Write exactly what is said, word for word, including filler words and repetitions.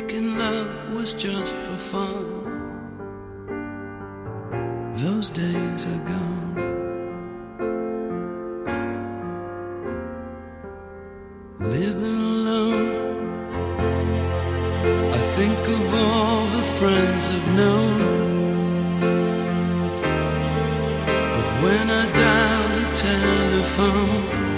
making love was just for fun. Those days are gone. Living alone, I think of all the friends I've known. But when I dial the telephone,